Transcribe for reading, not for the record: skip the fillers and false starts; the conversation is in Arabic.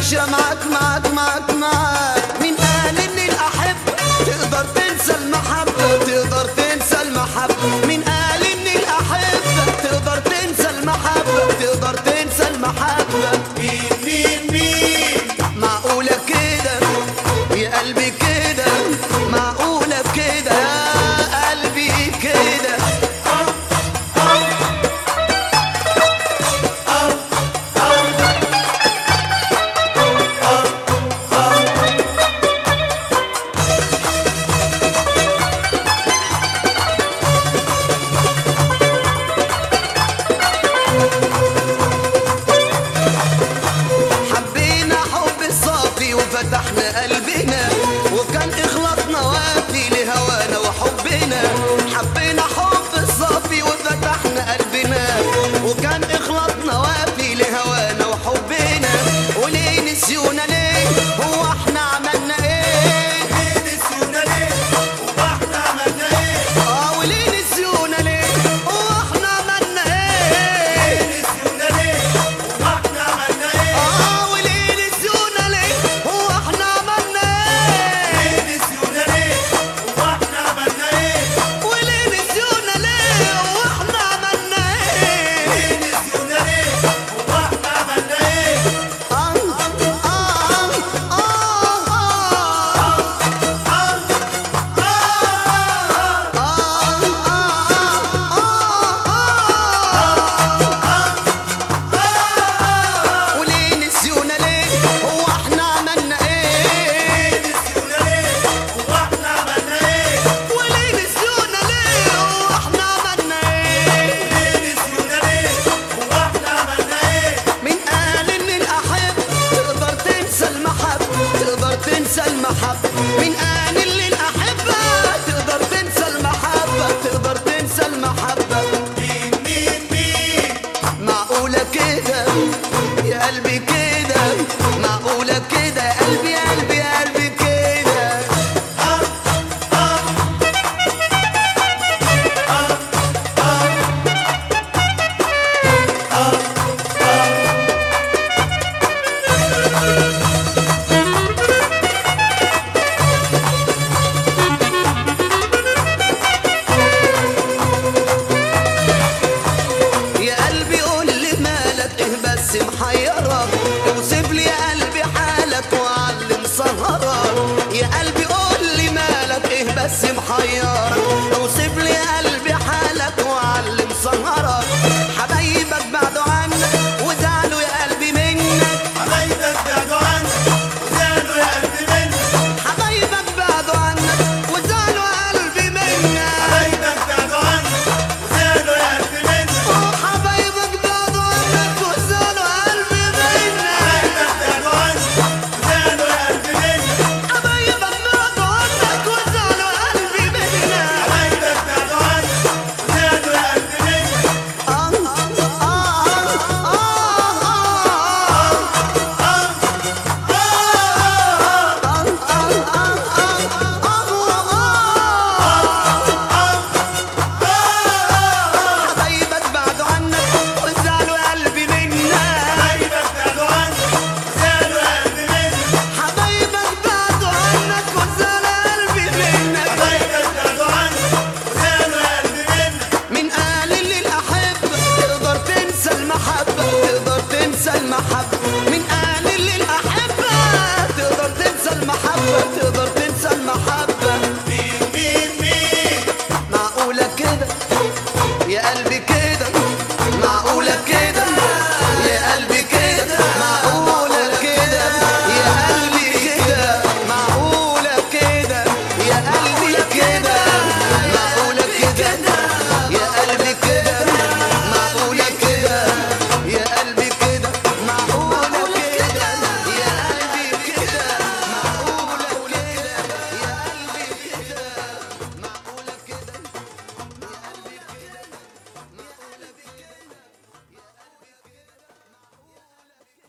ماشية معاك. مين قال ان الاحبة تقدر تنسى المحبة؟ تقدر تنسى المحبة؟ مين قال ان الاحبة تقدر تنسى المحبة؟ تقدر تنسى المحبة؟ مين معقولة كده يا قلبي كده؟ معقولة كده يا قلبي كده؟ فتحنا قلبنا وكان إخلاصنا وافي لهوانا وحبنا. حبينا حب الصافي وفتحنا قلبنا وكان إخلاصنا وافي لهوانا وحبنا. وليه نسيونا ليه؟ هو احنا عملنا ايه؟ ليه نسيونا ليه؟ هو احنا عملنا ايه؟ وليه نسيونا ليه؟ هو احنا عملنا ايه؟ ليه نسيونا ليه؟ هو احنا عملنا ايه؟ وليه نسيونا ليه؟ هو احنا عملنا ايه؟ ليه نسيونا ليه؟ هو احنا عملنا ايه؟ وليه نسيونا ليه؟ هو احنا عملنا ايه؟ ليه نسيونا ليه؟ هو احنا عملنا ايه؟ وليه نسيونا ليه؟ هو احنا عملنا ايه؟ ليه نسيونا ليه؟ هو احنا عملنا ايه؟ وليه نسيونا ليه؟ هو احنا عملنا ايه؟ ليه نسيونا ليه؟ هو احنا عملنا ايه؟ مين قال ان الاحب تقدر تنسى المحبة؟ تقدر تنسى المحبة؟ مين قال ان الاحبة تقدر تنسى المحبة؟ تقدر تنسى المحبة؟ مين معقولة كده يا قلبي كده؟ معقولة كده يا قلبي يا قلبي يا قلبي كده؟ يا قلبي قول لي مالك ايه بس محيرك؟ اوصف لي يا قلبي حالك وعلم سهرك. يا قلبي قول لي مالك ايه بس محيرك؟